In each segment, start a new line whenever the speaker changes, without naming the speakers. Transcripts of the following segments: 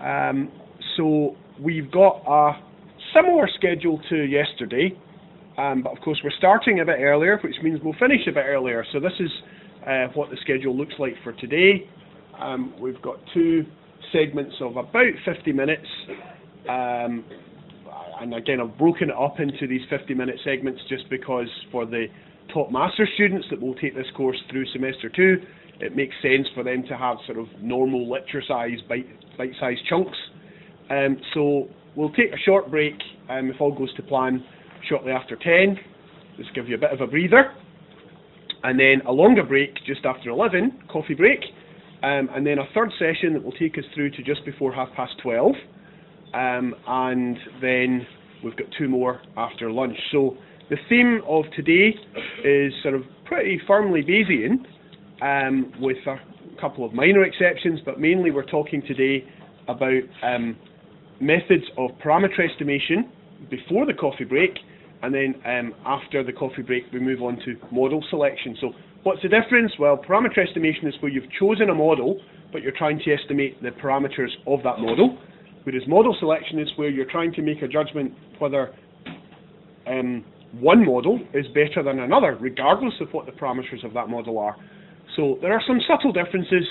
So we've got a similar schedule to yesterday, but of course we're starting a bit earlier, which means we'll finish a bit earlier. So this is what the schedule looks like for today. We've got two segments of about 50 minutes, and again I've broken it up into these 50-minute segments just because for the top master students that will take this course through semester 2, it makes sense for them to have sort of normal lecture-sized, bite-sized chunks. So we'll take a short break, if all goes to plan, shortly after 10, just give you a bit of a breather, and then a longer break just after 11, coffee break, and then a third session that will take us through to just before 12:30, and then we've got two more after lunch. So the theme of today is sort of pretty firmly Bayesian, with a couple of minor exceptions, but mainly we're talking today about methods of parameter estimation before the coffee break, and then after the coffee break we move on to model selection. So what's the difference? Well, parameter estimation is where you've chosen a model but you're trying to estimate the parameters of that model, whereas model selection is where you're trying to make a judgment whether one model is better than another, regardless of what the parameters of that model are. So there are some subtle differences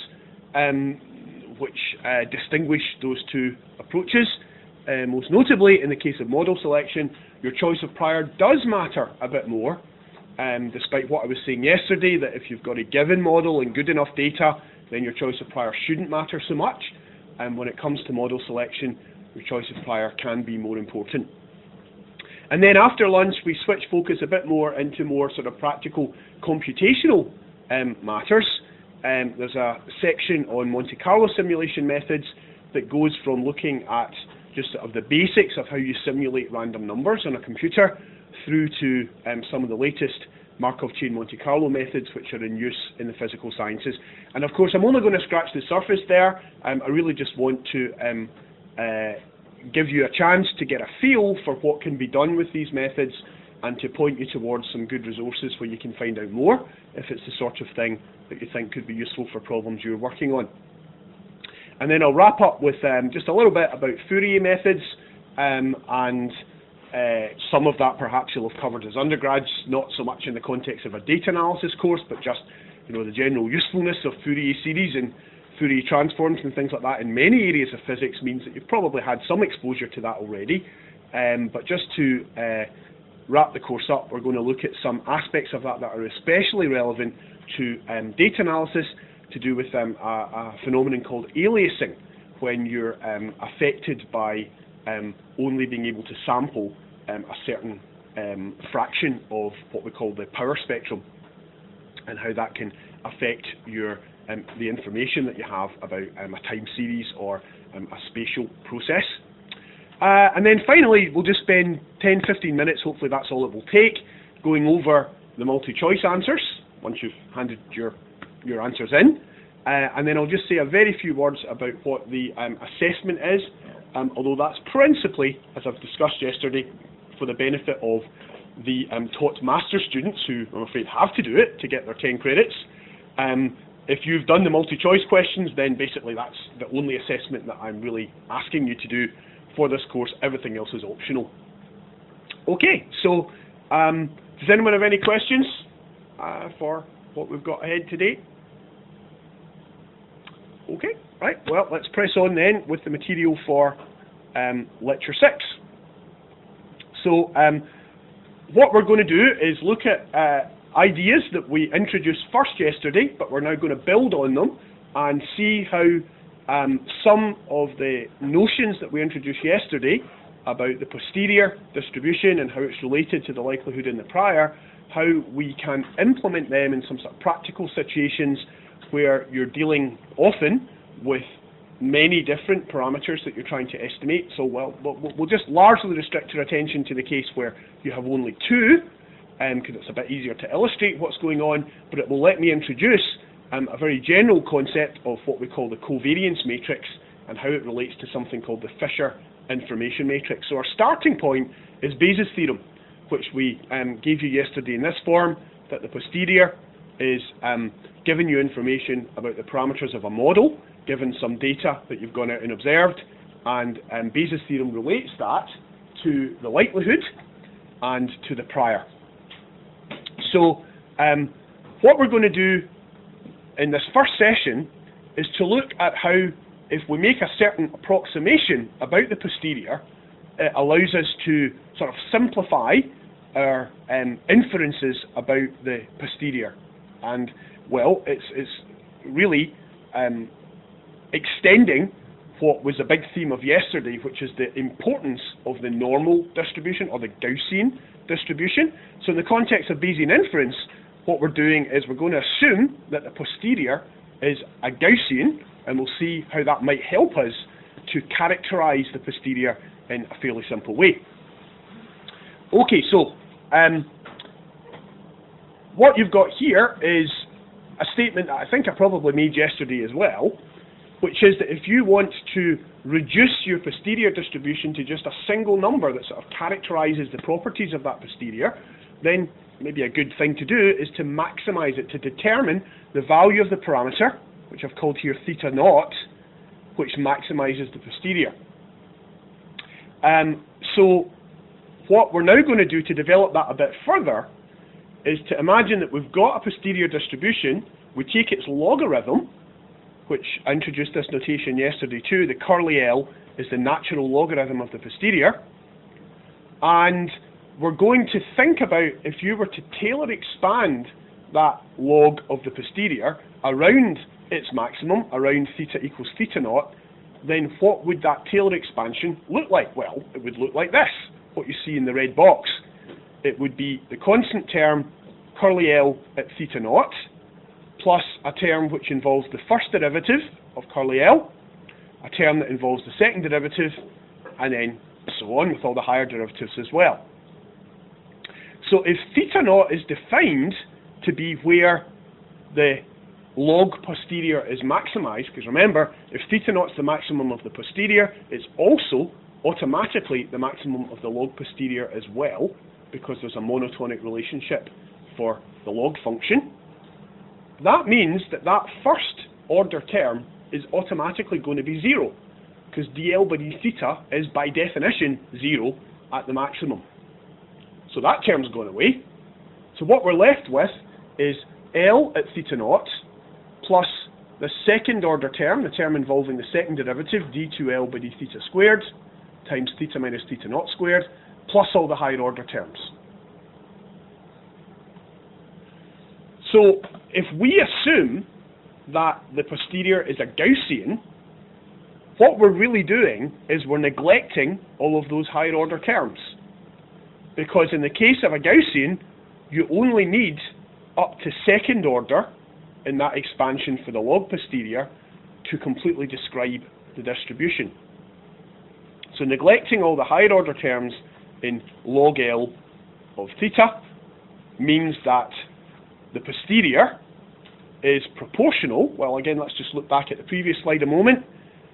which distinguish those two approaches. Most notably, in the case of model selection, your choice of prior does matter a bit more, despite what I was saying yesterday, that if you've got a given model and good enough data, then your choice of prior shouldn't matter so much. And when it comes to model selection, your choice of prior can be more important. And then after lunch, we switch focus a bit more into more sort of practical computational matters. There's a section on Monte Carlo simulation methods that goes from looking at just sort of the basics of how you simulate random numbers on a computer through to some of the latest Markov chain Monte Carlo methods which are in use in the physical sciences. And of course I'm only going to scratch the surface there. I really just want to give you a chance to get a feel for what can be done with these methods and to point you towards some good resources where you can find out more if it's the sort of thing that you think could be useful for problems you're working on. And then I'll wrap up with just a little bit about Fourier methods, and some of that perhaps you'll have covered as undergrads, not so much in the context of a data analysis course, but just the general usefulness of Fourier series and Fourier transforms and things like that in many areas of physics means that you've probably had some exposure to that already. But just to wrap the course up, we're going to look at some aspects of that that are especially relevant to data analysis, to do with a phenomenon called aliasing, when you're affected by only being able to sample a certain fraction of what we call the power spectrum, and how that can affect your the information that you have about a time series or a spatial process. And then finally, we'll just spend 10-15 minutes, hopefully that's all it will take, going over the multi-choice answers, once you've handed your answers in. And then I'll just say a very few words about what the assessment is, although that's principally, as I've discussed yesterday, for the benefit of the taught master students who, I'm afraid, have to do it to get their 10 credits. If you've done the multi-choice questions, then basically that's the only assessment that I'm really asking you to do for this course. Everything else is optional. Okay, so does anyone have any questions for what we've got ahead today? Okay, right, well, let's press on then with the material for Lecture 6. So what we're going to do is look at ideas that we introduced first yesterday, but we're now going to build on them and see how some of the notions that we introduced yesterday about the posterior distribution and how it's related to the likelihood in the prior, how we can implement them in some sort of practical situations where you're dealing often with many different parameters that you're trying to estimate. So we'll just largely restrict our attention to the case where you have only two, because it's a bit easier to illustrate what's going on, but it will let me introduce a very general concept of what we call the covariance matrix and how it relates to something called the Fisher information matrix. So our starting point is Bayes' theorem, which we gave you yesterday in this form, that the posterior is giving you information about the parameters of a model, given some data that you've gone out and observed, And Bayes' theorem relates that to the likelihood and to the prior. So what we're going to do in this first session is to look at how, if we make a certain approximation about the posterior, it allows us to sort of simplify our inferences about the posterior. And, well, it's really extending what was a big theme of yesterday, which is the importance of the normal distribution, or the Gaussian distribution. So in the context of Bayesian inference, what we're doing is we're going to assume that the posterior is a Gaussian, and we'll see how that might help us to characterize the posterior in a fairly simple way. Okay, so what you've got here is a statement that I think I probably made yesterday as well, which is that if you want to reduce your posterior distribution to just a single number that sort of characterizes the properties of that posterior, then maybe a good thing to do is to maximize it, to determine the value of the parameter, which I've called here theta naught, which maximizes the posterior. So what we're now going to do to develop that a bit further is to imagine that we've got a posterior distribution, we take its logarithm, which I introduced this notation yesterday too. The curly L is the natural logarithm of the posterior. And we're going to think about, if you were to Taylor expand that log of the posterior around its maximum, around theta equals theta naught, then what would that Taylor expansion look like? Well, it would look like this, what you see in the red box. It would be the constant term curly L at theta naught, plus a term which involves the first derivative of curly L, a term that involves the second derivative, and then so on with all the higher derivatives as well. So if theta naught is defined to be where the log posterior is maximized, because remember, if theta naught is the maximum of the posterior, it's also automatically the maximum of the log posterior as well, because there's a monotonic relationship for the log function. That means that that first order term is automatically going to be zero, because dl by d theta is by definition zero at the maximum. So that term's going away. So what we're left with is L at theta naught plus the second order term, the term involving the second derivative, d2L by d theta squared times theta minus theta naught squared, plus all the higher order terms. So if we assume that the posterior is a Gaussian, what we're really doing is we're neglecting all of those higher order terms. Because in the case of a Gaussian, you only need up to second order in that expansion for the log posterior to completely describe the distribution. So neglecting all the higher order terms in log L of theta means that the posterior is proportional. Well, again, let's just look back at the previous slide a moment.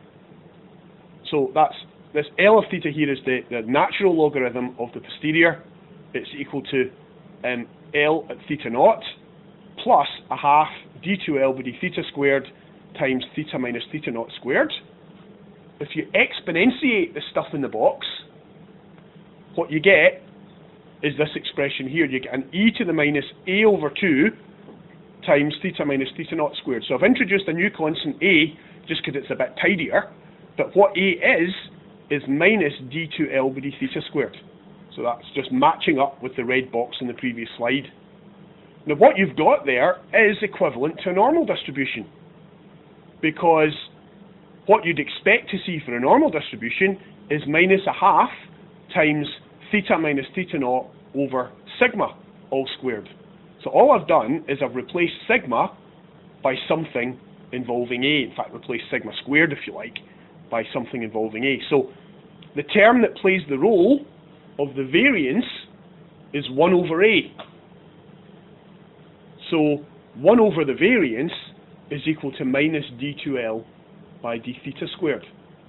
So that's this L of theta here is the natural logarithm of the posterior. It's equal to L at theta naught plus a half d2L by d theta squared times theta minus theta naught squared. If you exponentiate the stuff in the box, what you get is this expression here. You get an e to the minus a over 2 times theta minus theta naught squared. So I've introduced a new constant a just because it's a bit tidier, but what a is minus d2L by d theta squared. So that's just matching up with the red box in the previous slide. Now what you've got there is equivalent to a normal distribution, because what you'd expect to see for a normal distribution is minus a half times theta minus theta naught over sigma all squared. So all I've done is I've replaced sigma by something involving a. In fact, replaced sigma squared, if you like, by something involving a. So the term that plays the role of the variance is 1 over a. So 1 over the variance is equal to minus d2L by d theta squared.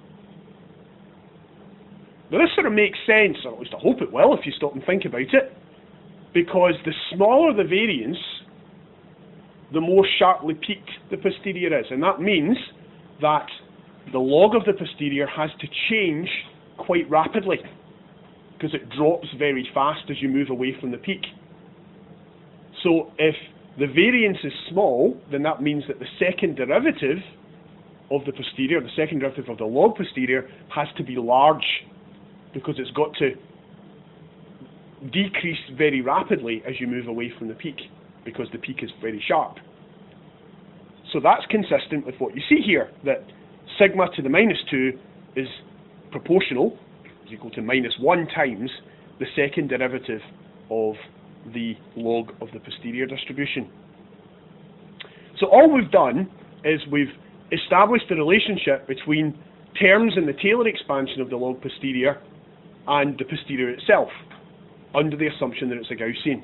Now this sort of makes sense, or at least I hope it will if you stop and think about it, because the smaller the variance, the more sharply peaked the posterior is, and that means that the log of the posterior has to change quite rapidly because it drops very fast as you move away from the peak. So if the variance is small, then that means that the second derivative of the posterior, the second derivative of the log posterior, has to be large because it's got to decrease very rapidly as you move away from the peak because the peak is very sharp. So that's consistent with what you see here, that sigma to the -2 is proportional, is equal to -1 times the second derivative of the log of the posterior distribution. So all we've done is we've established the relationship between terms in the Taylor expansion of the log posterior and the posterior itself, under the assumption that it's a Gaussian.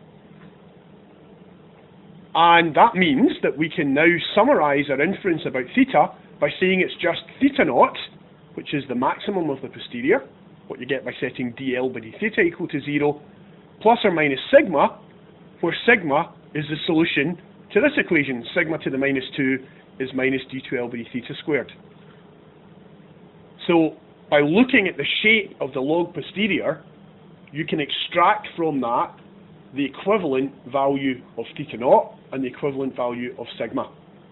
And that means that we can now summarize our inference about theta by saying it's just theta naught, which is the maximum of the posterior, what you get by setting dl by d theta equal to 0, plus or minus sigma, where sigma is the solution to this equation. Sigma to the -2 is minus d2l by d theta squared. So by looking at the shape of the log posterior, you can extract from that the equivalent value of theta naught and the equivalent value of sigma.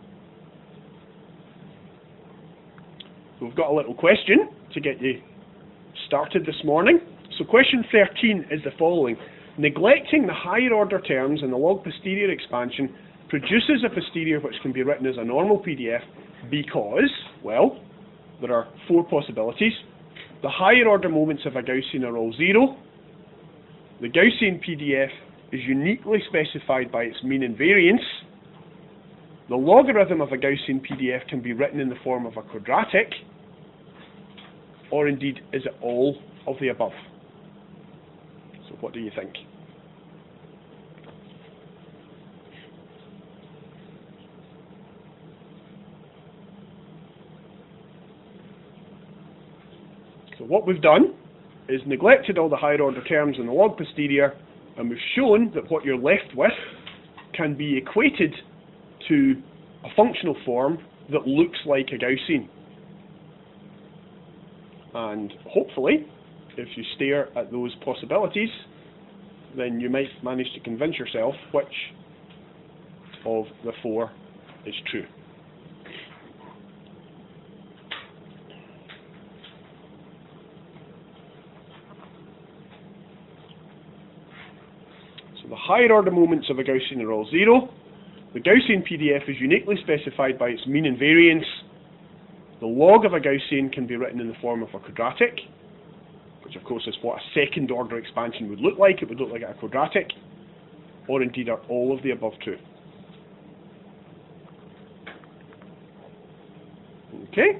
So we've got a little question to get you started this morning. So question 13 is the following. Neglecting the higher order terms in the log posterior expansion produces a posterior which can be written as a normal PDF because, well, there are 4 possibilities. The higher order moments of a Gaussian are all 0. The Gaussian PDF is uniquely specified by its mean and variance. The logarithm of a Gaussian PDF can be written in the form of a quadratic, or indeed, is it all of the above? So what do you think? So what we've done is neglected all the higher order terms in the log posterior, and we've shown that what you're left with can be equated to a functional form that looks like a Gaussian. And hopefully, if you stare at those possibilities, then you might manage to convince yourself which of the 4 is true. So the higher order moments of a Gaussian are all 0. The Gaussian PDF is uniquely specified by its mean and variance. The log of a Gaussian can be written in the form of a quadratic, which of course is what a second order expansion would look like. It would look like a quadratic, or indeed are all of the above true. Okay?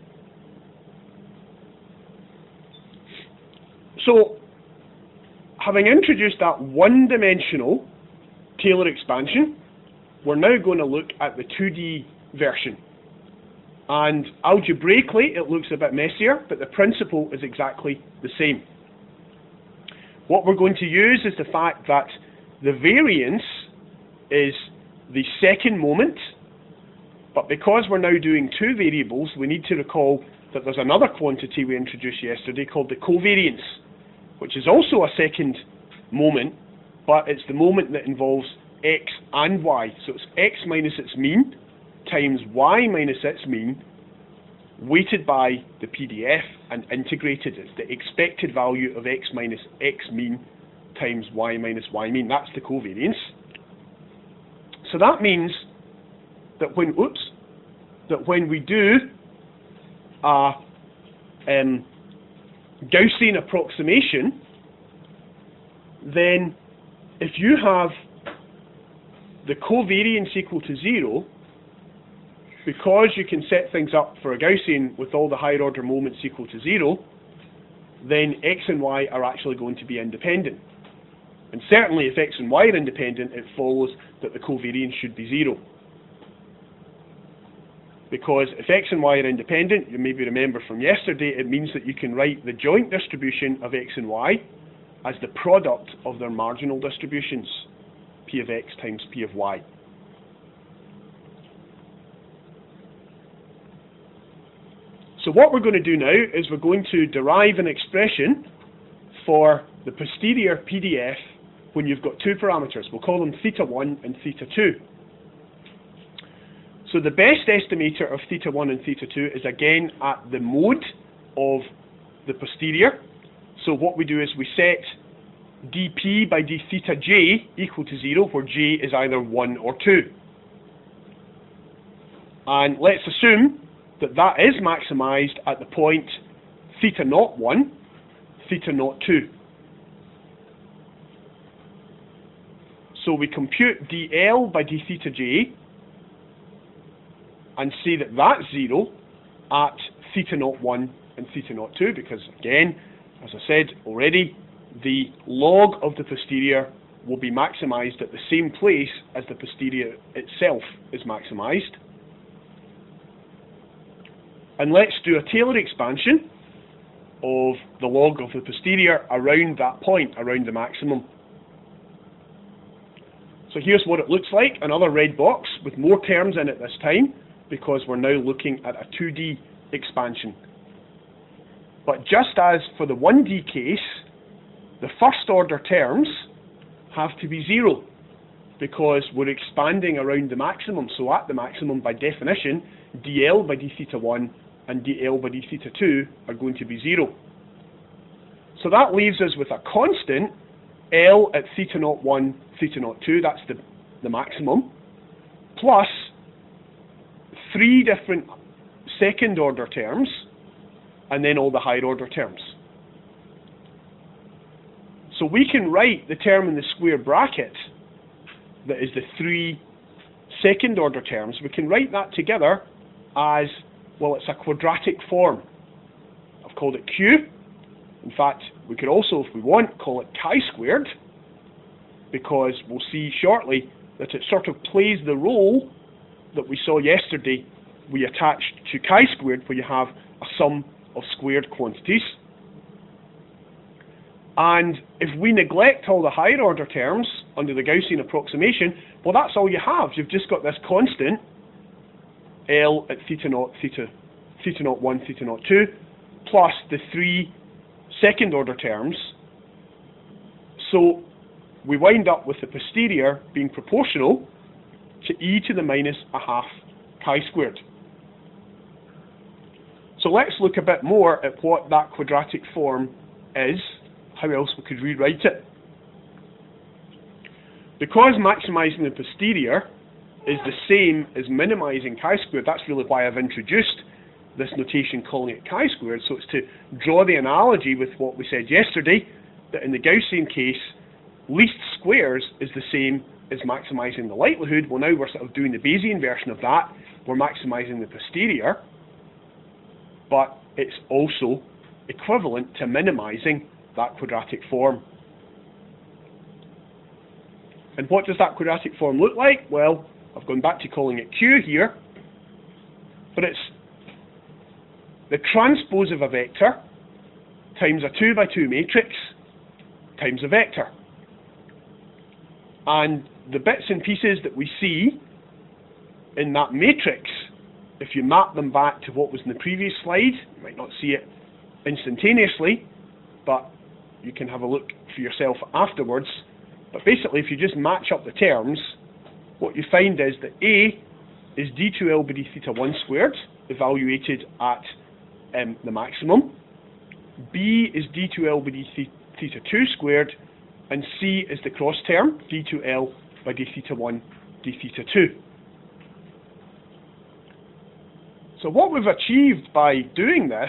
So, having introduced that one-dimensional Taylor expansion, we're now going to look at the 2D version. And algebraically, it looks a bit messier, but the principle is exactly the same. What we're going to use is the fact that the variance is the second moment, but because we're now doing 2 variables, we need to recall that there's another quantity we introduced yesterday called the covariance, which is also a second moment, but it's the moment that involves x and y. So it's x minus its mean times y minus its mean, weighted by the PDF and integrated. It's the expected value of x minus x mean times y minus y mean. That's the covariance. So that means that when we do a Gaussian approximation, then if you have the covariance equal to 0, because you can set things up for a Gaussian with all the higher order moments equal to 0, then x and y are actually going to be independent. And certainly if x and y are independent, it follows that the covariance should be 0. Because if x and y are independent, you maybe remember from yesterday, it means that you can write the joint distribution of x and y as the product of their marginal distributions, p of x times p of y. So what we're going to do now is we're going to derive an expression for the posterior PDF when you've got two parameters. We'll call them theta 1 and theta 2. So the best estimator of theta 1 and theta 2 is again at the mode of the posterior. So what we do is we set dp by d theta j equal to 0, where j is either 1 or 2. And let's assume that that is maximized at the point theta naught 1, theta naught 2. So we compute dl by d theta j and say that that's 0 at theta naught 1 and theta naught 2, because again, as I said already, the log of the posterior will be maximized at the same place as the posterior itself is maximized. And let's do a Taylor expansion of the log of the posterior around that point, around the maximum. So here's what it looks like, another red box with more terms in it this time, because we're now looking at a 2D expansion. But just as for the 1D case, the first order terms have to be 0, because we're expanding around the maximum. So at the maximum, by definition, dl by d theta 1 and dl by d theta 2 are going to be 0. So that leaves us with a constant L at theta naught 1, theta naught 2, that's the maximum, plus 3 different second order terms, and then all the higher order terms. So we can write the term in the square bracket that is the 3 second order terms, we can write that together as, well, it's a quadratic form. I've called it Q. In fact, we could also, if we want, call it chi-squared, because we'll see shortly that it sort of plays the role that we saw yesterday we attached to chi-squared, where you have a sum of squared quantities. And if we neglect all the higher order terms under the Gaussian approximation, well, that's all you have. You've just got this constant L at theta naught 1, theta naught 2, plus the 3 second order terms. So we wind up with the posterior being proportional to e to the minus a half chi-squared. So let's look a bit more at what that quadratic form is, how else we could rewrite it. Because maximizing the posterior is the same as minimizing chi-squared, that's really why I've introduced this notation calling it chi-squared, so it's to draw the analogy with what we said yesterday, that in the Gaussian case, least squares is the same as maximizing the likelihood. Well, now we're sort of doing the Bayesian version of that, we're maximizing the posterior, but it's also equivalent to minimizing that quadratic form. And what does that quadratic form look like? Well, I've gone back to calling it Q here, but it's the transpose of a vector times a 2 by 2 matrix times a vector. And the bits and pieces that we see in that matrix, if you map them back to what was in the previous slide, you might not see it instantaneously, but you can have a look for yourself afterwards. But basically, if you just match up the terms, what you find is that A is d2L by d theta 1 squared, evaluated at the maximum. B is d2L by d theta 2 squared, and C is the cross term, d2L by d theta 1, d theta 2. So what we've achieved by doing this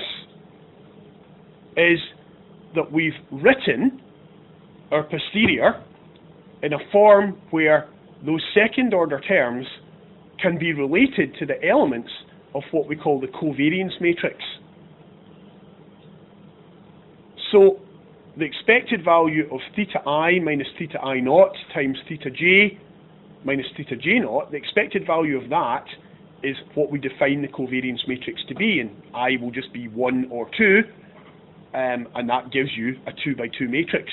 is that we've written our posterior in a form where those second order terms can be related to the elements of what we call the covariance matrix. So the expected value of theta I minus theta I naught times theta j minus theta j naught, the expected value of that is what we define the covariance matrix to be, and I will just be 1 or 2, and that gives you a 2 by 2 matrix.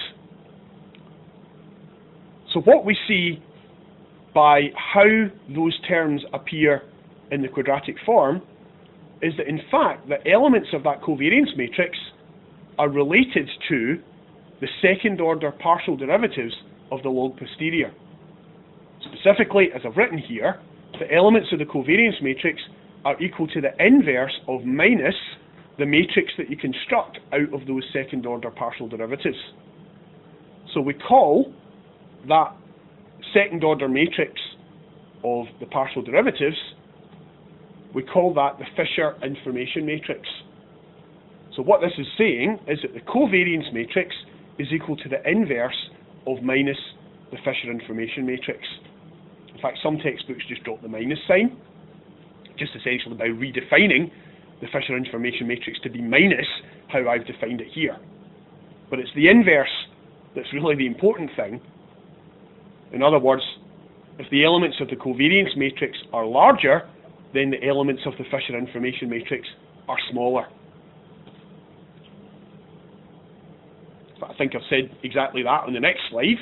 So what we see by how those terms appear in the quadratic form is that in fact the elements of that covariance matrix are related to the second order partial derivatives of the log posterior. Specifically, as I've written here, the elements of the covariance matrix are equal to the inverse of minus the matrix that you construct out of those second order partial derivatives. So we call that second order matrix of the partial derivatives, we call that the Fisher information matrix. So what this is saying is that the covariance matrix is equal to the inverse of minus the Fisher information matrix. In fact, some textbooks just drop the minus sign, just essentially by redefining the Fisher information matrix to be minus how I've defined it here. But it's the inverse that's really the important thing. In other words, if the elements of the covariance matrix are larger, then the elements of the Fisher information matrix are smaller. But I think I've said exactly that on the next slide.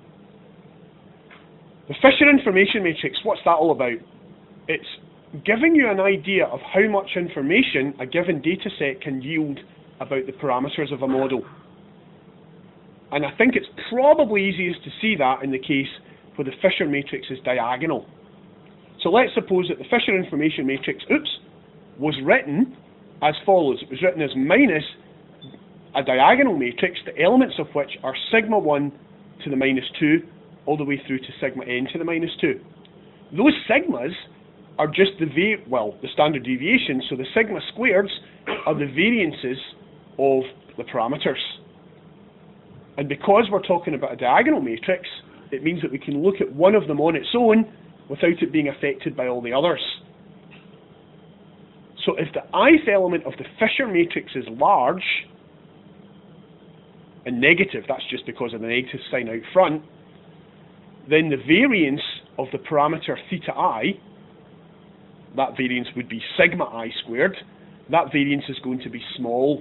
The Fisher information matrix, what's that all about? It's giving you an idea of how much information a given data set can yield about the parameters of a model. And I think it's probably easiest to see that in the case where the Fisher matrix is diagonal. So let's suppose that the Fisher information matrix, was written as follows. It was written as minus a diagonal matrix, the elements of which are sigma 1 to the minus 2, all the way through to sigma n to the minus 2. Those sigmas are just the standard deviation, so the sigma squareds are the variances of the parameters. And because we're talking about a diagonal matrix, it means that we can look at one of them on its own without it being affected by all the others. So if the ith element of the Fisher matrix is large, and negative, that's just because of the negative sign out front, then the variance of the parameter theta I, that variance would be sigma I squared, that variance is going to be small.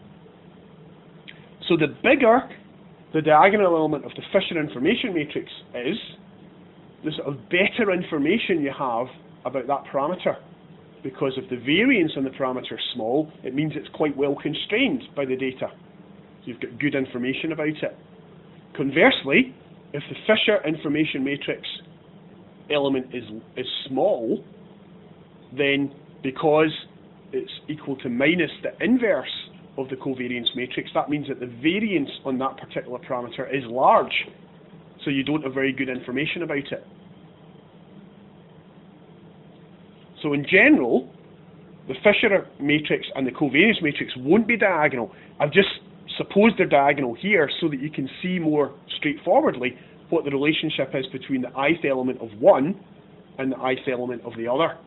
So the bigger the diagonal element of the Fisher information matrix is, the sort of better information you have about that parameter. Because if the variance on the parameter is small, it means it's quite well constrained by the data. You've got good information about it. Conversely, if the Fisher information matrix element is small, then because it's equal to minus the inverse of the covariance matrix, that means that the variance on that particular parameter is large. So you don't have very good information about it. So in general, the Fisher matrix and the covariance matrix won't be diagonal. I've just supposed they're diagonal here so that you can see more straightforwardly what the relationship is between the ith element of one and the ith element of the other.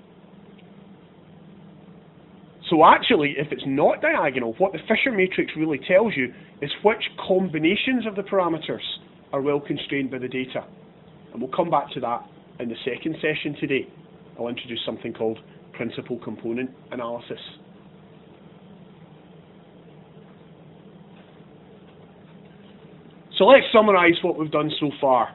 So actually, if it's not diagonal, what the Fisher matrix really tells you is which combinations of the parameters are well constrained by the data. And we'll come back to that in the second session today. I'll introduce something called principal component analysis. So let's summarize what we've done so far.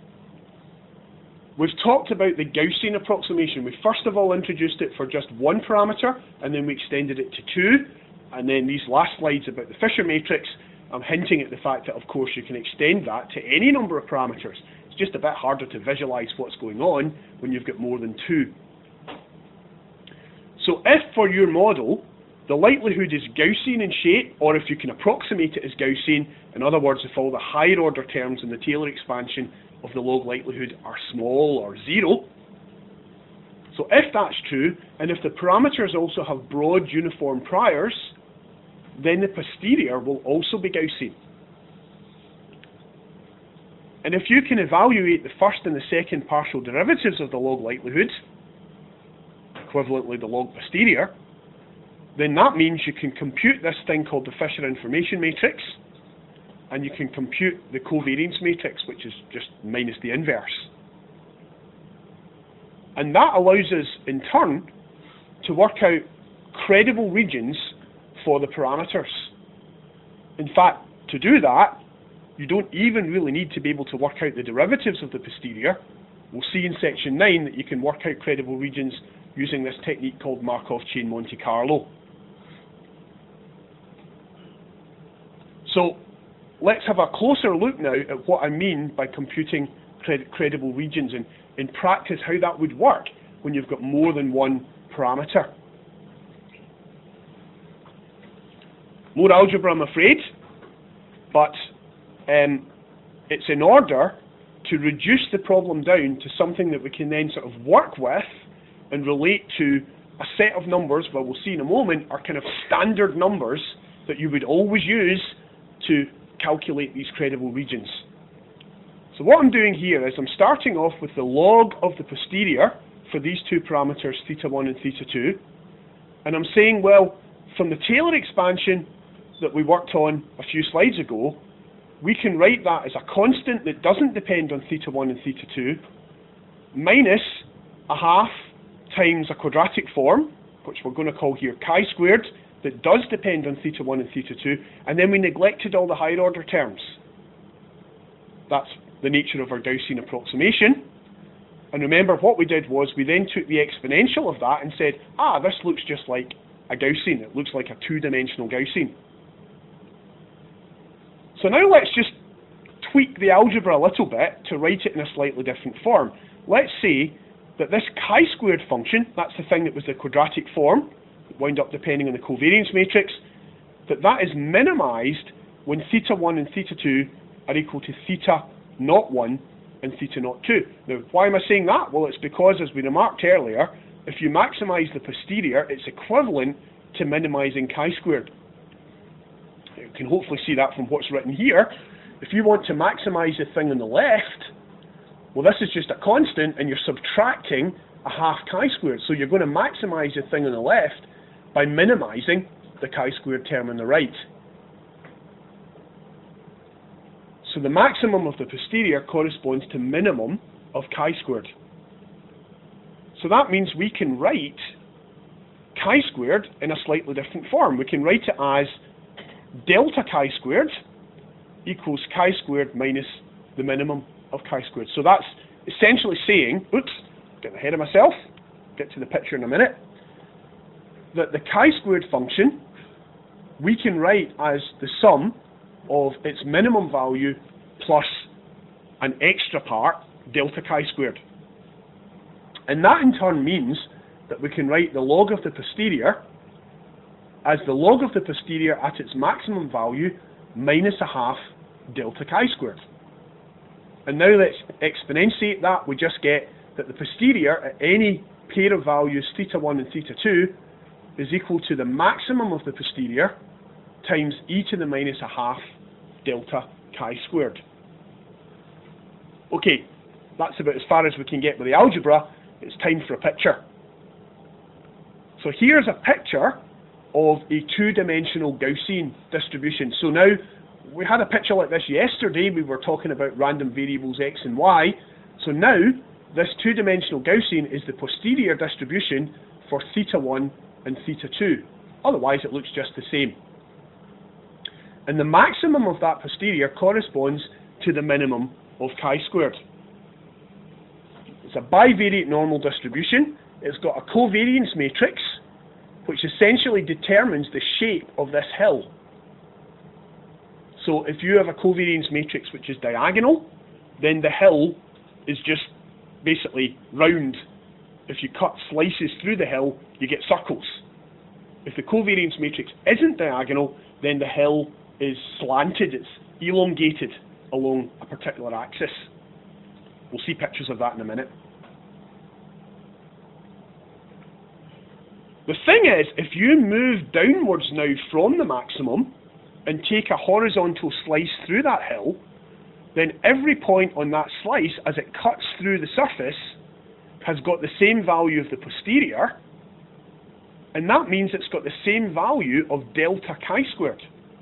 We've talked about the Gaussian approximation. We first of all introduced it for just one parameter, and then we extended it to two. And then these last slides about the Fisher matrix, I'm hinting at the fact that, of course, you can extend that to any number of parameters. It's just a bit harder to visualize what's going on when you've got more than two. So if for your model, the likelihood is Gaussian in shape, or if you can approximate it as Gaussian, in other words, if all the higher order terms in the Taylor expansion of the log likelihood are small or zero. So if that's true, and if the parameters also have broad uniform priors, then the posterior will also be Gaussian. And if you can evaluate the first and the second partial derivatives of the log likelihood, equivalently the log posterior, then that means you can compute this thing called the Fisher information matrix, and you can compute the covariance matrix, which is just minus the inverse. And that allows us, in turn, to work out credible regions for the parameters. In fact, to do that, you don't even really need to be able to work out the derivatives of the posterior. we'll see in section 9 that you can work out credible regions using this technique called Markov chain Monte Carlo. So let's have a closer look now at what I mean by computing credible regions, and in practice how that would work when you've got more than one parameter. More algebra, I'm afraid, but it's in order to reduce the problem down to something that we can then sort of work with and relate to a set of numbers, well, we'll see in a moment, are kind of standard numbers that you would always use to calculate these credible regions. So what I'm doing here is I'm starting off with the log of the posterior for these two parameters, theta 1 and theta 2, and I'm saying, well, from the Taylor expansion that we worked on a few slides ago, we can write that as a constant that doesn't depend on theta 1 and theta 2, minus a half times a quadratic form, which we're going to call here chi-squared, that does depend on theta 1 and theta 2, and then we neglected all the higher order terms. That's the nature of our Gaussian approximation. And remember, what we did was we then took the exponential of that and said, this looks just like a Gaussian. It looks like a two-dimensional Gaussian. So now let's just tweak the algebra a little bit to write it in a slightly different form. Let's say that this chi-squared function, that's the thing that was the quadratic form, it wound up depending on the covariance matrix, that is minimized when theta 1 and theta 2 are equal to theta naught 1 and theta naught 2. Now, why am I saying that? Well, it's because, as we remarked earlier, if you maximize the posterior, it's equivalent to minimizing chi-squared. You can hopefully see that from what's written here. If you want to maximize the thing on the left, well, this is just a constant, and you're subtracting a half chi-squared. So you're going to maximize the thing on the left by minimizing the chi-squared term on the right. So the maximum of the posterior corresponds to minimum of chi-squared. So that means we can write chi-squared in a slightly different form. We can write it as delta chi-squared equals chi-squared minus the minimum of chi-squared. So that's essentially saying, oops, getting ahead of myself, get to the picture in a minute, that the chi-squared function we can write as the sum of its minimum value plus an extra part, delta chi-squared. And that in turn means that we can write the log of the posterior as the log of the posterior at its maximum value minus a half delta chi-squared. And now let's exponentiate that. We just get that the posterior at any pair of values theta 1 and theta 2 is equal to the maximum of the posterior times e to the minus a half delta chi-squared. Okay, that's about as far as we can get with the algebra. It's time for a picture. So here's a picture of a two-dimensional Gaussian distribution. So now, we had a picture like this yesterday. We were talking about random variables x and y. So now, this two-dimensional Gaussian is the posterior distribution for theta 1 and theta 2. Otherwise, it looks just the same. And the maximum of that posterior corresponds to the minimum of chi-squared. It's a bivariate normal distribution. It's got a covariance matrix, which essentially determines the shape of this hill. So if you have a covariance matrix which is diagonal, then the hill is just basically round. If you cut slices through the hill, you get circles. If the covariance matrix isn't diagonal, then the hill is slanted, it's elongated along a particular axis. We'll see pictures of that in a minute. The thing is, if you move downwards now from the maximum and take a horizontal slice through that hill, then every point on that slice, as it cuts through the surface, has got the same value of the posterior, and that means it's got the same value of delta chi-squared.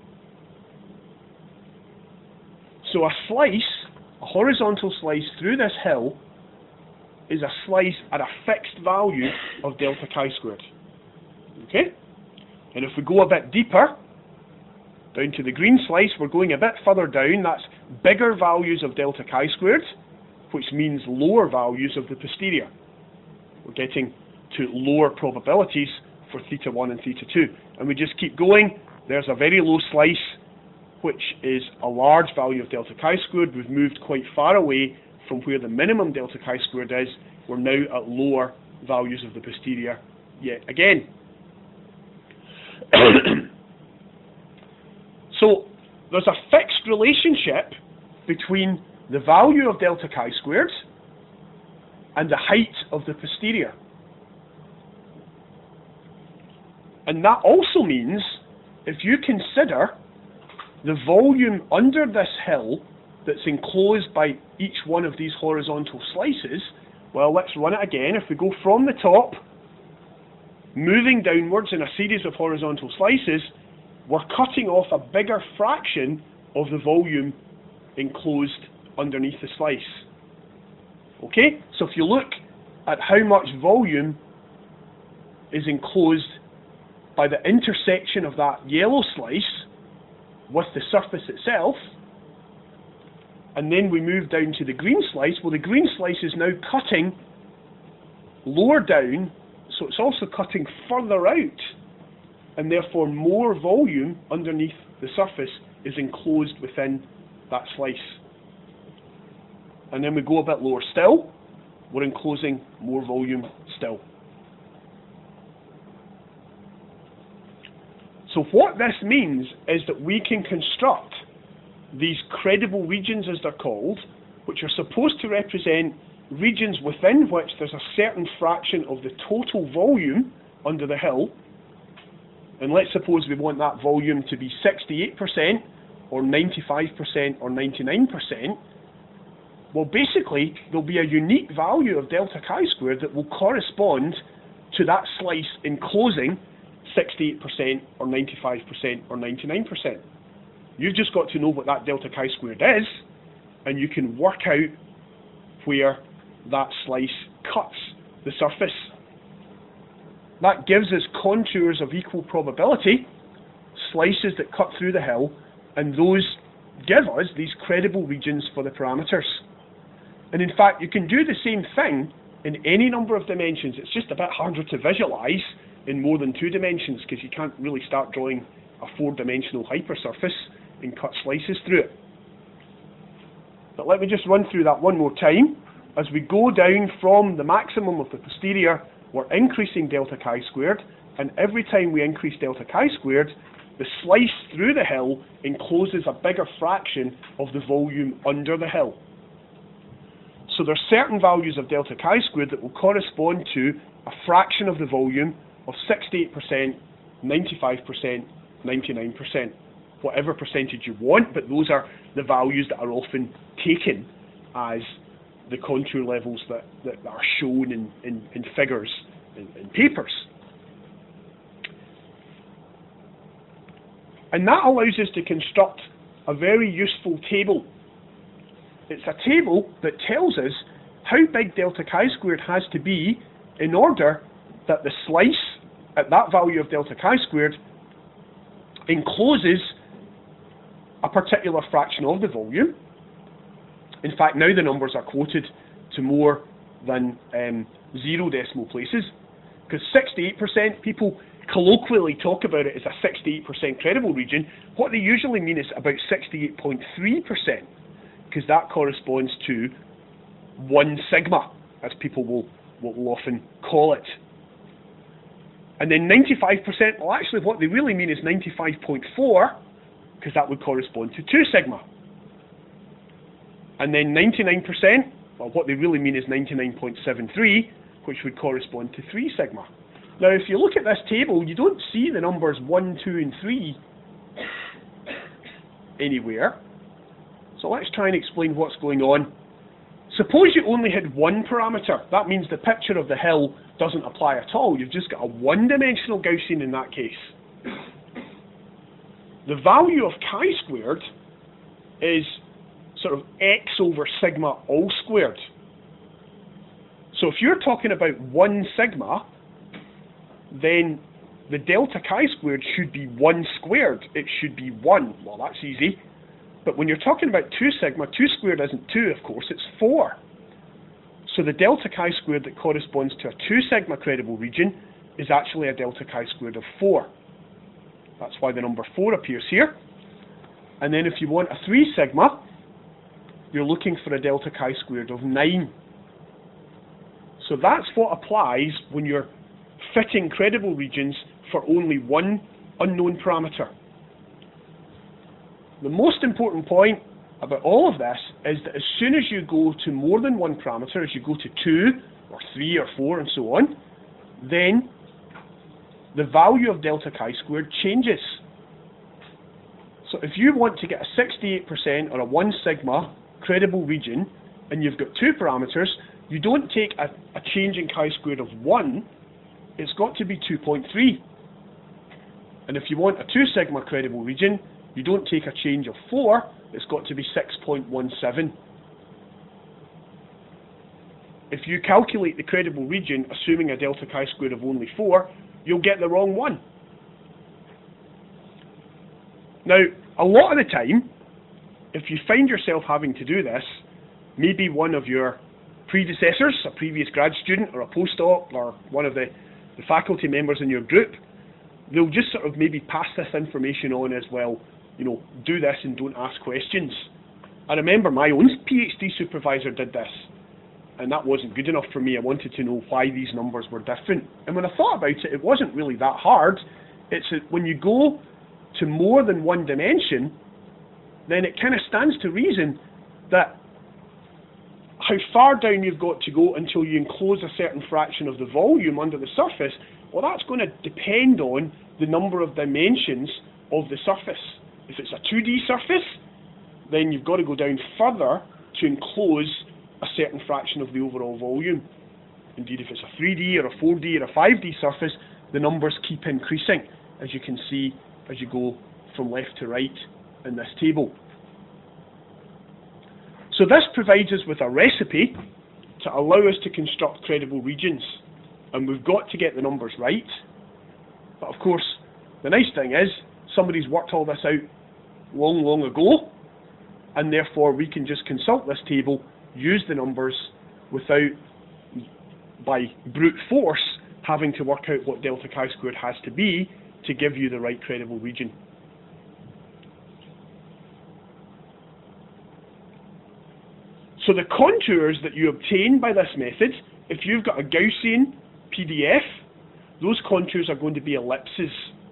So a slice, a horizontal slice through this hill, is a slice at a fixed value of delta chi-squared. Okay? And if we go a bit deeper, down to the green slice, we're going a bit further down, that's bigger values of delta chi-squared, which means lower values of the posterior. We're getting to lower probabilities for theta 1 and theta 2. And we just keep going. There's a very low slice, which is a large value of delta chi-squared. We've moved quite far away from where the minimum delta chi-squared is. We're now at lower values of the posterior yet again. So there's a fixed relationship between the value of delta chi-squared and the height of the posterior. And that also means if you consider the volume under this hill that's enclosed by each one of these horizontal slices, well, let's run it again. If we go from the top, moving downwards in a series of horizontal slices, we're cutting off a bigger fraction of the volume enclosed underneath the slice. Okay, so if you look at how much volume is enclosed by the intersection of that yellow slice with the surface itself, and then we move down to the green slice, well, the green slice is now cutting lower down, so it's also cutting further out, and therefore more volume underneath the surface is enclosed within that slice. And then we go a bit lower still, we're enclosing more volume still. So what this means is that we can construct these credible regions, as they're called, which are supposed to represent regions within which there's a certain fraction of the total volume under the hill. And let's suppose we want that volume to be 68% or 95% or 99%. Well, basically, there'll be a unique value of delta chi-squared that will correspond to that slice enclosing 68% or 95% or 99%. You've just got to know what that delta chi-squared is, and you can work out where that slice cuts the surface. That gives us contours of equal probability, slices that cut through the hill, and those give us these credible regions for the parameters. And in fact, you can do the same thing in any number of dimensions. It's just a bit harder to visualize in more than 2 dimensions because you can't really start drawing a 4-dimensional hypersurface and cut slices through it. But let me just run through that one more time. As we go down from the maximum of the posterior, we're increasing delta chi-squared, and every time we increase delta chi-squared, the slice through the hill encloses a bigger fraction of the volume under the hill. So there's certain values of delta chi-squared that will correspond to a fraction of the volume of 68%, 95%, 99%, whatever percentage you want, but those are the values that are often taken as the contour levels that are shown in figures in papers. And that allows us to construct a very useful table. It's a table that tells us how big delta chi-squared has to be in order that the slice at that value of delta chi-squared encloses a particular fraction of the volume. In fact, now the numbers are quoted to more than 0 decimal places, because 68%, people colloquially talk about it as a 68% credible region. What they usually mean is about 68.3%, because that corresponds to 1 sigma, as people will often call it. And then 95%, well, actually what they really mean is 95.4, because that would correspond to 2 sigma. And then 99%, well, what they really mean is 99.73, which would correspond to 3 sigma. Now, if you look at this table, you don't see the numbers 1, 2, and 3 anywhere. So let's try and explain what's going on. Suppose you only had 1 parameter. That means the picture of the hill doesn't apply at all. You've just got a 1-dimensional Gaussian in that case. The value of chi-squared is sort of x over sigma all squared. So if you're talking about 1 sigma, then the delta chi-squared should be 1 squared. It should be 1. Well, that's easy. But when you're talking about 2 sigma, 2 squared isn't 2, of course, it's 4. So the delta chi-squared that corresponds to a 2 sigma credible region is actually a delta chi-squared of 4. That's why the number 4 appears here. And then if you want a 3 sigma, you're looking for a delta chi-squared of 9. So that's what applies when you're fitting credible regions for only one unknown parameter. The most important point about all of this is that as soon as you go to more than one parameter, as you go to 2 or 3 or 4 and so on, then the value of delta chi-squared changes. So if you want to get a 68% or a 1 sigma credible region and you've got 2 parameters, you don't take a change in chi-squared of 1, it's got to be 2.3. And if you want a 2 sigma credible region, you don't take a change of 4, it's got to be 6.17. If you calculate the credible region assuming a delta chi-squared of only 4, you'll get the wrong one. Now, a lot of the time, if you find yourself having to do this, maybe one of your predecessors, a previous grad student or a postdoc or one of the faculty members in your group, they'll just sort of maybe pass this information on as well, you know, do this and don't ask questions. I remember my own PhD supervisor did this, and that wasn't good enough for me. I wanted to know why these numbers were different. And when I thought about it, it wasn't really that hard. It's that when you go to more than one dimension, then it kind of stands to reason that how far down you've got to go until you enclose a certain fraction of the volume under the surface, well, that's going to depend on the number of dimensions of the surface. If it's a 2D surface, then you've got to go down further to enclose a certain fraction of the overall volume. Indeed, if it's a 3D or a 4D or a 5D surface, the numbers keep increasing, as you can see as you go from left to right in this table. So this provides us with a recipe to allow us to construct credible regions. And we've got to get the numbers right. But of course, the nice thing is, somebody's worked all this out long, long ago, and therefore we can just consult this table, use the numbers without, by brute force, having to work out what delta chi-squared has to be to give you the right credible region. So the contours that you obtain by this method, if you've got a Gaussian PDF, those contours are going to be ellipses.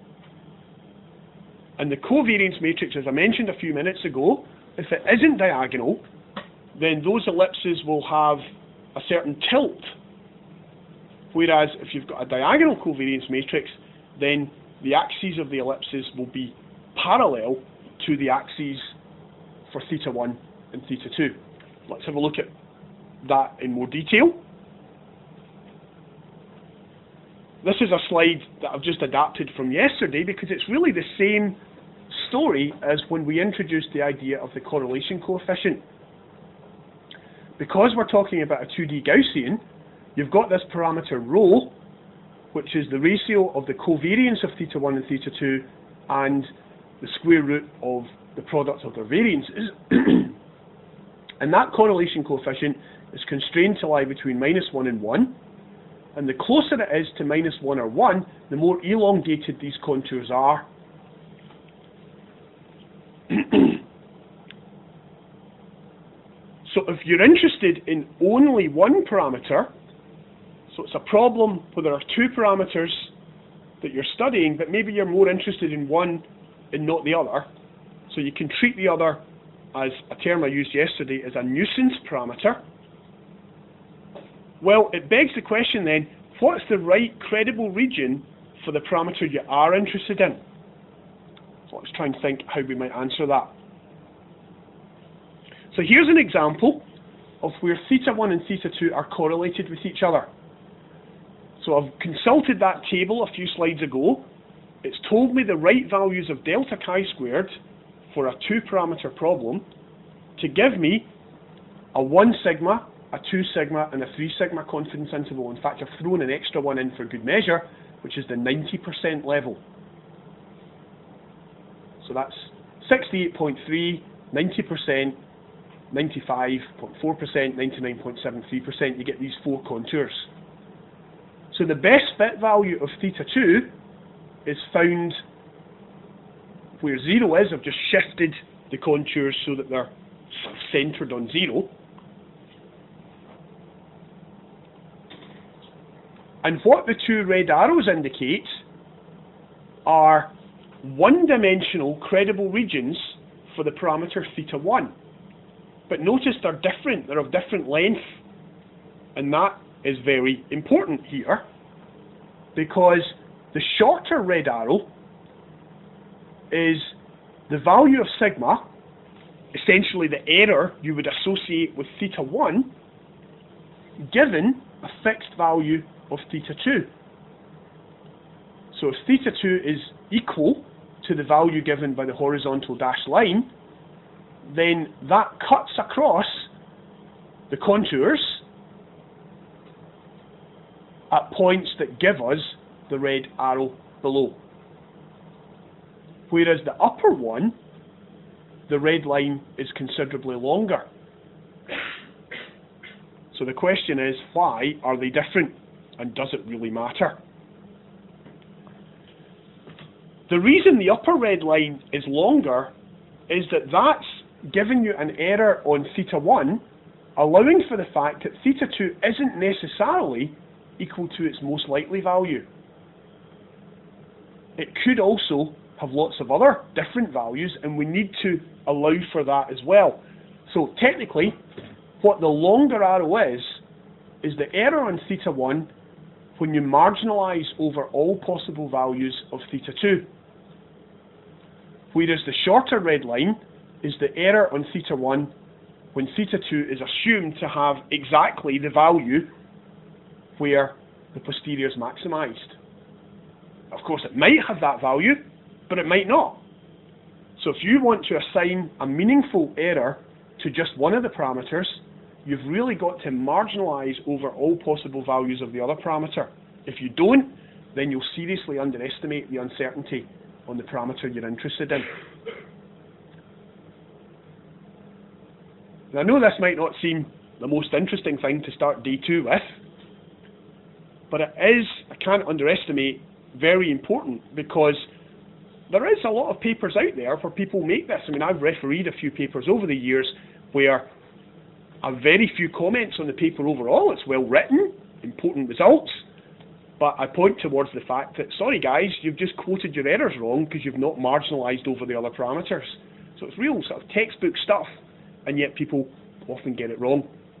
And the covariance matrix, as I mentioned a few minutes ago, if it isn't diagonal, then those ellipses will have a certain tilt. Whereas if you've got a diagonal covariance matrix, then the axes of the ellipses will be parallel to the axes for theta 1 and theta 2. Let's have a look at that in more detail. This is a slide that I've just adapted from yesterday because it's really the same story as when we introduced the idea of the correlation coefficient. Because we're talking about a 2D Gaussian, you've got this parameter rho, which is the ratio of the covariance of theta 1 and theta 2 and the square root of the product of their variances. And that correlation coefficient is constrained to lie between -1 and 1. And the closer it is to -1 or 1, the more elongated these contours are. So if you're interested in only one parameter, so it's a problem where there are 2 parameters that you're studying, but maybe you're more interested in one and not the other, so you can treat the other as a term I used yesterday as a nuisance parameter. Well, it begs the question then, what's the right credible region for the parameter you are interested in? So let's try and think how we might answer that. So here's an example of where theta 1 and theta 2 are correlated with each other. So I've consulted that table a few slides ago. It's told me the right values of delta chi-squared for a 2-parameter problem to give me a 1 sigma, a 2 sigma, and a 3 sigma confidence interval. In fact, I've thrown an extra one in for good measure, which is the 90% level. So that's 68.3, 90%, 95.4%, 99.73%, you get these four contours. So the best fit value of theta 2 is found where 0 is. I've just shifted the contours so that they're centered on 0. And what the two red arrows indicate are one-dimensional credible regions for the parameter theta 1. But notice they're different, they're of different length. And that is very important here, because the shorter red arrow is the value of sigma, essentially the error you would associate with theta 1, given a fixed value of theta 2. So if theta 2 is equal to the value given by the horizontal dashed line, then that cuts across the contours at points that give us the red arrow below. Whereas the upper one, the red line is considerably longer. So the question is, why are they different, and does it really matter? The reason the upper red line is longer is that that's giving you an error on theta 1, allowing for the fact that theta 2 isn't necessarily equal to its most likely value. It could also have lots of other different values, and we need to allow for that as well. So technically, what the longer arrow is the error on theta 1 when you marginalise over all possible values of theta 2. Whereas the shorter red line is the error on theta 1 when theta 2 is assumed to have exactly the value where the posterior is maximised. Of course, it might have that value, but it might not. So if you want to assign a meaningful error to just one of the parameters, you've really got to marginalise over all possible values of the other parameter. If you don't, then you'll seriously underestimate the uncertainty on the parameter you're interested in. Now, I know this might not seem the most interesting thing to start day 2 with, but it is, I can't underestimate, very important, because there is a lot of papers out there where people make this. I mean, I've refereed a few papers over the years where a very few comments on the paper overall. It's well written, important results, but I point towards the fact that, sorry guys, you've just quoted your errors wrong because you've not marginalised over the other parameters. So it's real sort of textbook stuff, and yet people often get it wrong.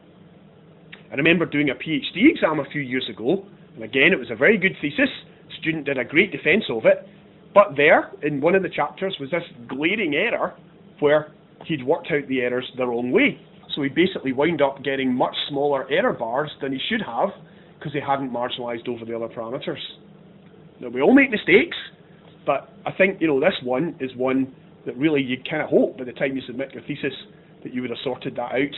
I remember doing a PhD exam a few years ago, and again it was a very good thesis. The student did a great defence of it, but there, in one of the chapters, was this glaring error where he'd worked out the errors the wrong way. So he basically wound up getting much smaller error bars than he should have because he hadn't marginalised over the other parameters. Now, we all make mistakes, but I think, this one is one that really you kind of hope by the time you submit your thesis that you would have sorted that out.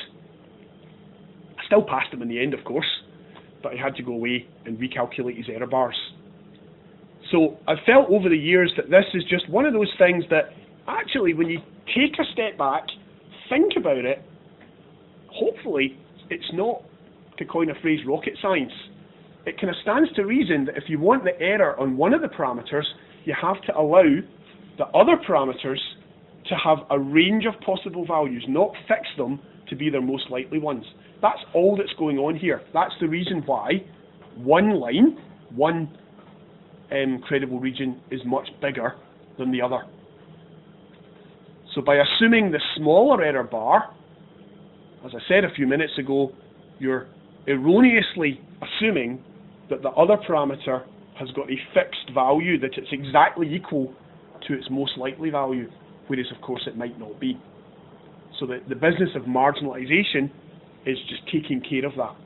I still passed him in the end, of course, but he had to go away and recalculate his error bars. So I've felt over the years that this is just one of those things that actually, when you take a step back, think about it, hopefully it's not, to coin a phrase, rocket science. It kind of stands to reason that if you want the error on one of the parameters, you have to allow the other parameters to have a range of possible values, not fix them to be their most likely ones. That's all that's going on here. That's the reason why one line, one credible region is much bigger than the other. So by assuming the smaller error bar, as I said a few minutes ago, you're erroneously assuming that the other parameter has got a fixed value, that it's exactly equal to its most likely value, whereas of course it might not be. So the business of marginalisation is just taking care of that.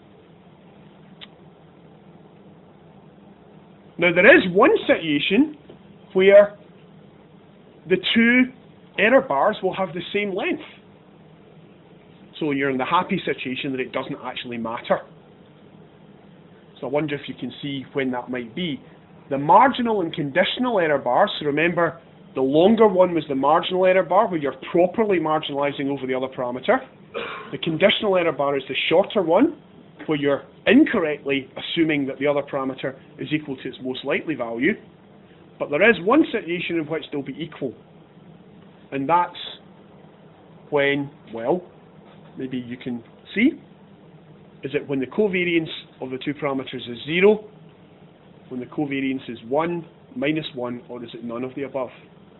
Now, there is one situation where the two error bars will have the same length. So you're in the happy situation that it doesn't actually matter. So I wonder if you can see when that might be. The marginal and conditional error bars, so remember, The longer one was the marginal error bar, where you're properly marginalizing over the other parameter. The conditional error bar is the shorter one, where you're incorrectly assuming that the other parameter is equal to its most likely value. But there is one situation in which they'll be equal. And that's when, well, maybe you can see, is it when the covariance of the two parameters is 0, when the covariance is 1, minus 1, or is it none of the above?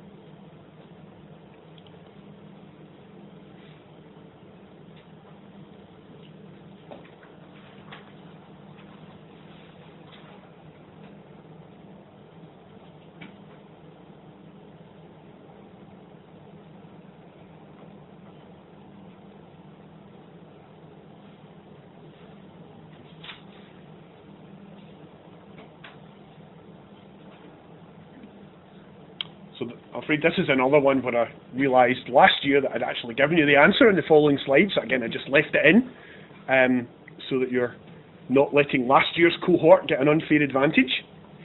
So I'm afraid this is another one where I realised last year that I'd actually given you the answer in the following slides. So again, I just left it in so that you're not letting last year's cohort get an unfair advantage.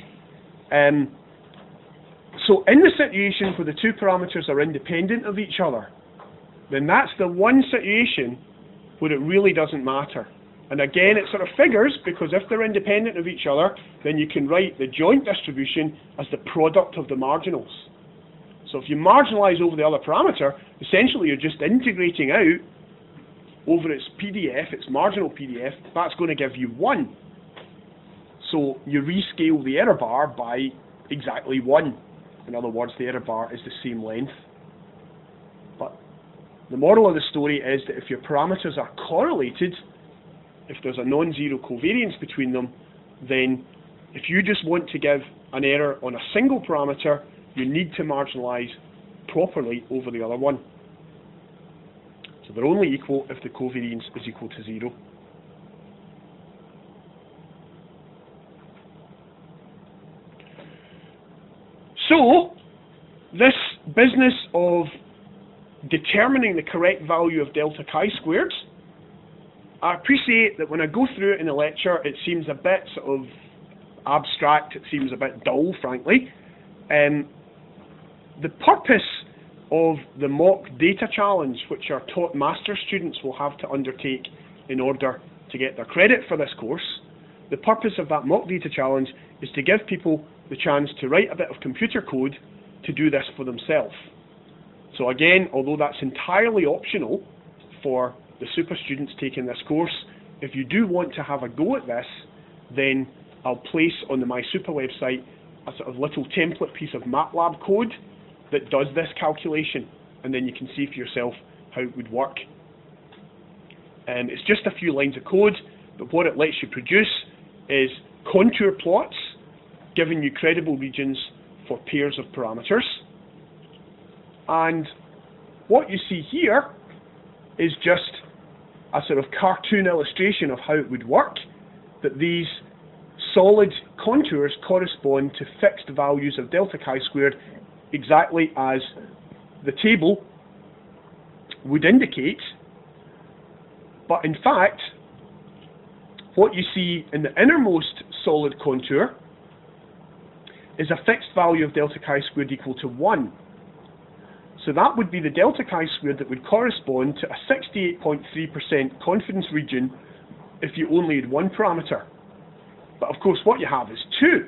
So in the situation where the two parameters are independent of each other, then that's the one situation where it really doesn't matter. And again, it sort of figures, because if they're independent of each other, then you can write the joint distribution as the product of the marginals. So if you marginalize over the other parameter, essentially you're just integrating out over its PDF, its marginal PDF, that's going to give you 1. So you rescale the error bar by exactly 1. In other words, the error bar is the same length. But the moral of the story is that if your parameters are correlated, if there's a non-zero covariance between them, then if you just want to give an error on a single parameter, you need to marginalize properly over the other one. So they're only equal if the covariance is equal to 0. So, this business of determining the correct value of delta chi-squared, I appreciate that when I go through it in a lecture, it seems a bit sort of abstract, it seems a bit dull, frankly. The purpose of the mock data challenge, which our taught master students will have to undertake in order to get their credit for this course, the purpose of that mock data challenge is to give people the chance to write a bit of computer code to do this for themselves. So again, although that's entirely optional for the super students taking this course, if you do want to have a go at this, then I'll place on the MySuper website a sort of little template piece of MATLAB code that does this calculation, and then you can see for yourself how it would work. It's just a few lines of code, but what it lets you produce is contour plots giving you credible regions for pairs of parameters. And what you see here is just a sort of cartoon illustration of how it would work, that these solid contours correspond to fixed values of delta chi-squared exactly as the table would indicate. But in fact, what you see in the innermost solid contour is a fixed value of delta chi-squared equal to 1. So that would be the delta chi-squared that would correspond to a 68.3% confidence region if you only had one parameter. But of course what you have is 2.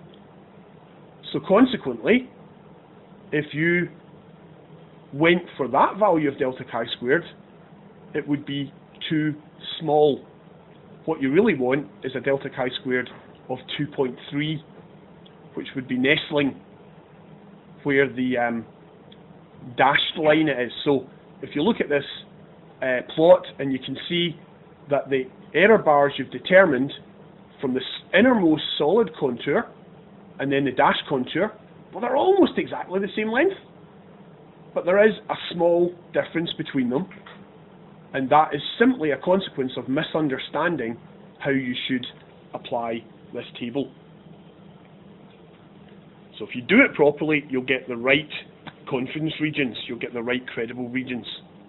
So consequently, if you went for that value of delta chi-squared, it would be too small. What you really want is a delta chi-squared of 2.3, which would be nestling where the dashed line is. So if you look at this plot, and you can see that the error bars you've determined from the innermost solid contour and then the dashed contour, well, they're almost exactly the same length, but there is a small difference between them, and that is simply a consequence of misunderstanding how you should apply this table. So if you do it properly, you'll get the right confidence regions, you'll get the right credible regions.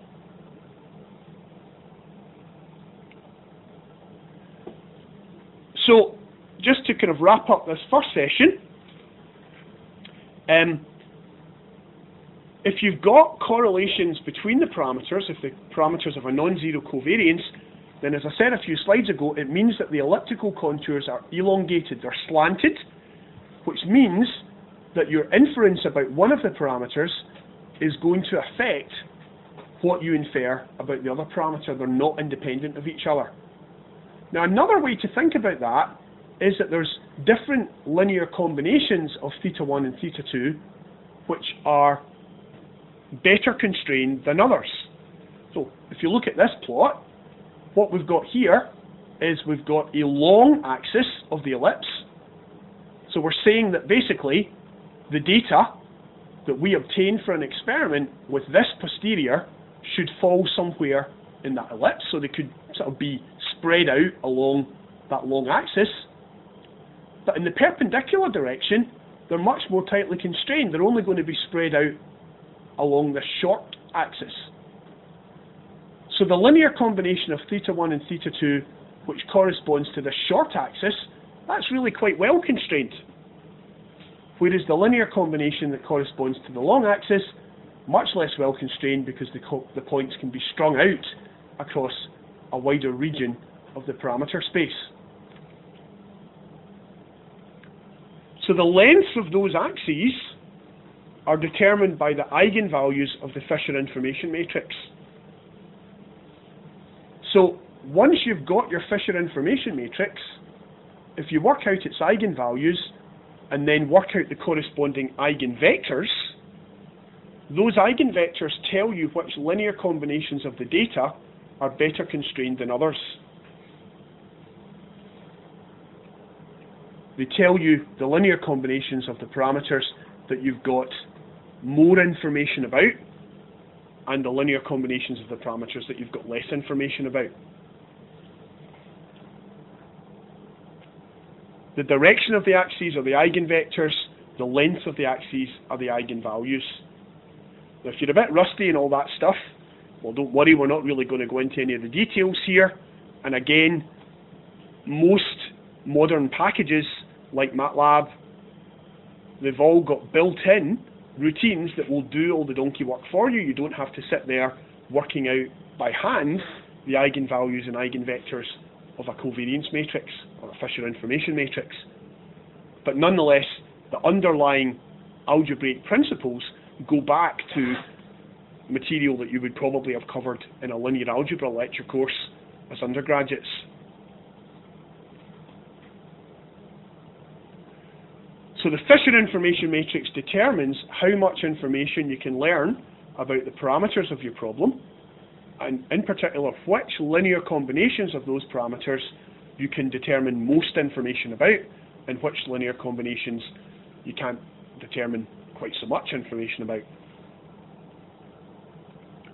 So just to kind of wrap up this first session, if you've got correlations between the parameters, if the parameters have a non-zero covariance, then as I said a few slides ago, it means that the elliptical contours are elongated, they're slanted, which means that your inference about one of the parameters is going to affect what you infer about the other parameter. They're not independent of each other. Now, another way to think about that is that there's different linear combinations of θ1 and θ2 which are better constrained than others. So if you look at this plot, what we've got here is we've got a long axis of the ellipse. So we're saying that basically the data that we obtain for an experiment with this posterior should fall somewhere in that ellipse, so they could sort of be spread out along that long axis. But in the perpendicular direction, they're much more tightly constrained. They're only going to be spread out along the short axis. So the linear combination of θ1 and θ2, which corresponds to the short axis, that's really quite well constrained. Whereas the linear combination that corresponds to the long axis, much less well constrained because the points can be strung out across a wider region of the parameter space. So the lengths of those axes are determined by the eigenvalues of the Fisher information matrix. So once you've got your Fisher information matrix, if you work out its eigenvalues and then work out the corresponding eigenvectors, those eigenvectors tell you which linear combinations of the data are better constrained than others. They tell you the linear combinations of the parameters that you've got more information about, and the linear combinations of the parameters that you've got less information about. The direction of the axes are the eigenvectors, the length of the axes are the eigenvalues. Now, if you're a bit rusty and all that stuff, well, don't worry, we're not really going to go into any of the details here. And again, most modern packages like MATLAB, they've all got built-in routines that will do all the donkey work for you. You don't have to sit there working out by hand the eigenvalues and eigenvectors of a covariance matrix or a Fisher information matrix. But nonetheless, the underlying algebraic principles go back to material that you would probably have covered in a linear algebra lecture course as undergraduates. So the Fisher information matrix determines how much information you can learn about the parameters of your problem, and in particular which linear combinations of those parameters you can determine most information about, and which linear combinations you can't determine quite so much information about.